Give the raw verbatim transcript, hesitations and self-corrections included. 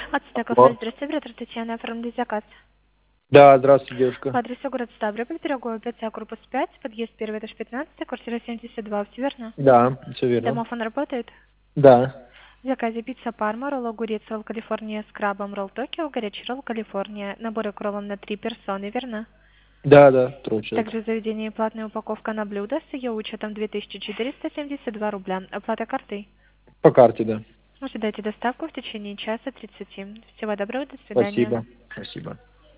Ацтек кафе, Вот. здравствуйте, оператор Татьяна, оформили заказ. Да, здравствуйте, девушка. По адресу город Ставрополь, Пирогово, пять А, корпус пять, подъезд первый, этаж пятнадцать, квартира семьдесят два, все верно? Да, все верно. Домофон работает? Да. В заказе пицца Парма, ролл огурец, ролл Калифорния с крабом, ролл Токио, горячий ролл Калифорния, наборы к роллам на три персоны, верно? Да, да, трое человек. Также в заведении платная упаковка на блюдо с ее учетом две тысячи четыреста семьдесят два рубля. Оплата картой. По карте, да. Ожидайте доставку в течение часа тридцати. Всего доброго, до свидания. Спасибо. Спасибо.